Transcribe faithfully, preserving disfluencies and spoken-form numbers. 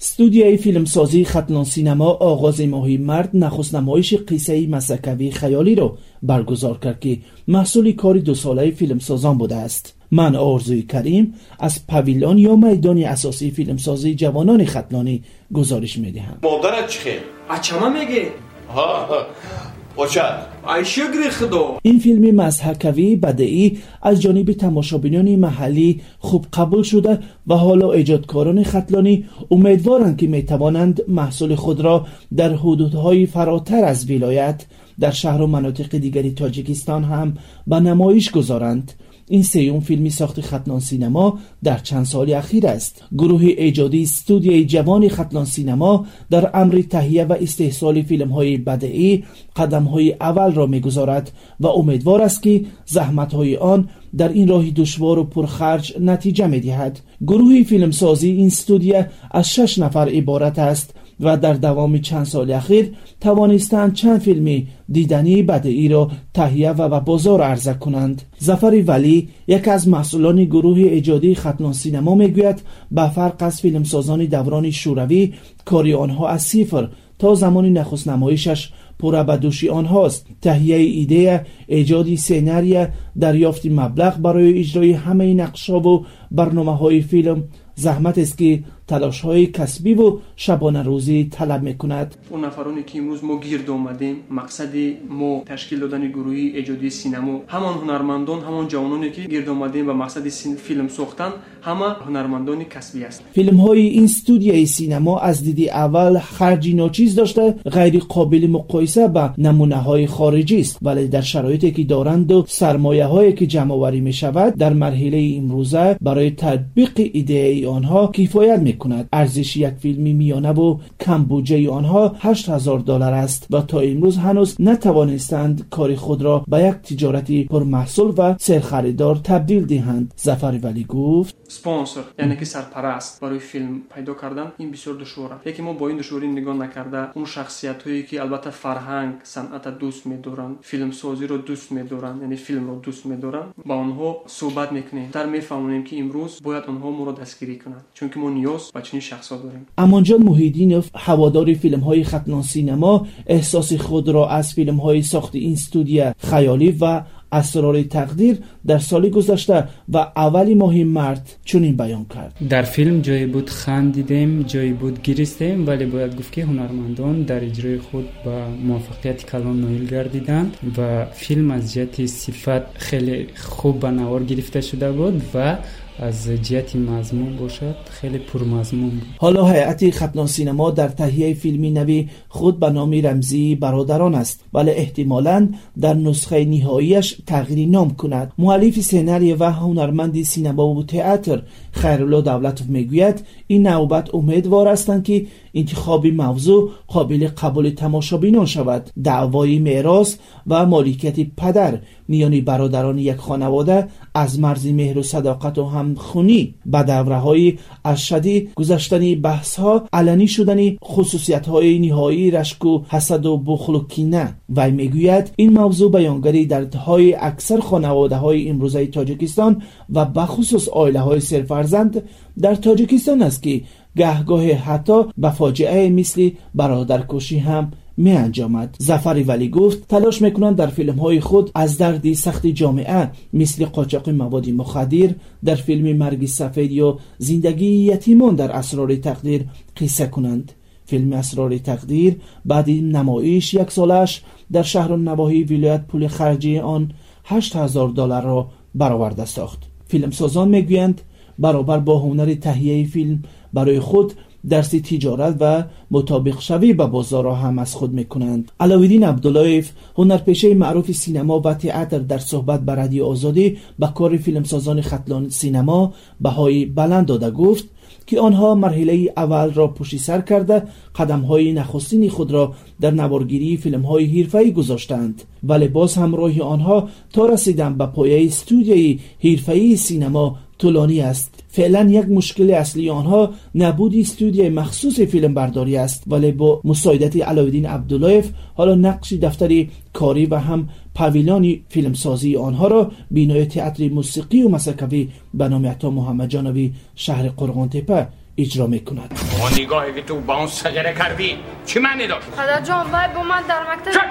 استودیوی فیلمسازی ختلان سینما آغاز ماه مارس نخست نمایش قصه مسکوی خیالی را برگزار کرد که محصول کار دو ساله فیلمسازان بوده است. من آرزوی کریم از پاویلون یا میدان اساسی فیلمسازی جوانان ختلانی گزارش میدهم. مادرت چخه؟ اچما میگه؟ ها ها. اوچاد. ای شکر خدا. این فیلم مضحکوی بدیعی از جانب تماشابینان محلی خوب قبول شده و حالا ایجادکاران ختلانی امیدوارند که میتوانند محصول خود را در حدودهای فراتر از ولایت در شهر و مناطق دیگری تاجیکستان هم به نمایش گذارند. این سیوم فیلمی ساخت ختلان سینما در چند سال اخیر است. گروه ایجادی استودیوی جوان ختلان سینما در امر تهیه و استحصال فیلم‌های بدیعی قدم‌های اول را می‌گذارد و امیدوار است که زحمت‌های آن در این راهی دشوار و پرخرج نتیجه می‌دهد. گروه فیلمسازی این استودیو از شش نفر عبارت است و در دوام چند سال اخیر توانستند چند فیلم دیدنی بدیعی را تهیه و به بازار عرضه کنند. ظفر ولی یک از مسئولان گروه ایجادی ختلان سینما میگوید به فرق از فیلمسازان دوران شوروی کاری آنها از صفر تا زمان نخست نمایشش پر به دوشی آنهاست. تهیه ایده، ایجاد سناریو، دریافت مبلغ برای اجرای همه نقش‌ها و برنامه‌های فیلم زحمت است که تلاش‌های کسبی و شبانه روزی طلب می‌کند. اون نفرانی که امروز ما گرد اومدیم، مقصد ما تشکیل دادن گروه ایجادی سینما، همان هنرمندان، همان جوانانی که گرد اومدیم و مقصد فیلم ساختن، همه هنرمندان کسبی است. فیلم‌های این استودیوی سینما از دید اول خرجی ناچیز داشته، غیر قابل مقایسه با نمونه‌های خارجی است، ولی در شرایطی که دارند و سرمایه‌هایی که جمع‌آوری می‌شود در مرحله امروزه برای تطبیق ایده آنها کفایت می‌کند. ارزش یک فیلم میانه و کم بودجه آنها هشت هزار دلار است و تا امروز هنوز نتوانستند کار خود را به یک تجارتی پرمحصول و سرخریدار تبدیل دهند. ظفر ولی گفت اسپانسر یعنی که سرپرست برای فیلم پیدا کردن این بسیار دشواره. یکی ما با این دشواری نگاه نکرده اون شخصیت هایی که البته فرهنگ صنعت دوست می‌دارن، فیلم سازی رو دوست می‌دارن، یعنی فیلم رو دوست می‌دارن، با اونها صحبت می‌کنیم در می‌فهمونیم که امروز باید اونها ما رو دستگیری کنند چون که ما نیاز به چنین شخصا داریم. امانجان محیدینوف هوادار فیلم‌های ختلان سینما احساس خود را از فیلم‌های ساخت این استودیو خیالی و اسرار تقدیر در سال گذشته و اولی ماه مارس چنین بیان کرد. در فیلم جایی بود خندیدیم، جایی بود گریستیم، ولی باید گفت که هنرمندان در اجرای خود با موفقیت کلان نایل گردیدند و فیلم از جهت صفت خیلی خوب به نوار گرفته شده بود و از جهت مضمون باشد خیلی پرمضمون بود. حالا هیئت ختلان سینما در تهیه فیلمی نوی خود به نام رمزی برادران است، ولی احتمالاً در نسخه نهاییش تغییر نام کند. مؤلف سناریو و هنرمند سینما و تئاتر خیرالله دولتوف میگوید این نوبت امیدوار هستند که انتخاب موضوع قابل قبول تماشابینان شود. دعوای میراث و مالکیت پدر میان برادران یک خانواده از مرز مهر و صداقت و همخونی به دوره‌های ارشدی گذشتنی بحث‌ها علنی شدنی خصوصیت‌های نهایی رشک و حسد و بخل و کینه. و میگوید این موضوع بیانگری دردهای اکثر خانواده‌های امروزه تاجیکستان و بخصوص عائله‌های سرفرزند در تاجیکستان است که گهگاه حتی به فاجعه مثل برادرکشی هم می انجامد. ظفر ولی گفت تلاش میکنند در فیلم های خود از دردی سخت جامعه مثل قاچاق مواد مخدر در فیلم مرگ سفید یا زندگی یتیمان در اسرار تقدیر قصه کنند. فیلم اسرار تقدیر بعد این نمایش یک سالش در شهر و نواحی ولایت پول خرجی آن هشت هزار دلار را برآورده ساخت. فیلمسازان میگویند برابر با هنر تهیه فیلم برای خود درس تجارت و مطابق شوی به بازار را هم از خود میکنند. علاوالدین عبداللهیف هنرپیشه معروف سینما و تئاتر در صحبت با رادیو آزادی به کار فیلمسازان ختلان سینما بهای بلند داده گفت که آنها مرحله اول را پشت سر کرده قدم‌های نخستین خود را در نوارگیری فیلم‌های حرفه‌ای گذاشتند، ولی باز هم راه آنها تا رسیدن به پایه استودیوی حرفه‌ای سینما طولانی است. فعلا یک مشکل اصلی آنها نبود استودیوی مخصوص فیلم برداری است، ولی با مساعدت علاوالدین عبداللهیف حالا نقش دفتری کاری و هم پاویلانی فیلمسازی آنها را بینای تئاتر موسیقی و مسکوی به نام عطا محمد جانوی شهر قرغان تپه اجرا میکند. اون نگاهی که تو با اون سجره کردی چی معنی داشت؟ پدر جان باید با من در مکتب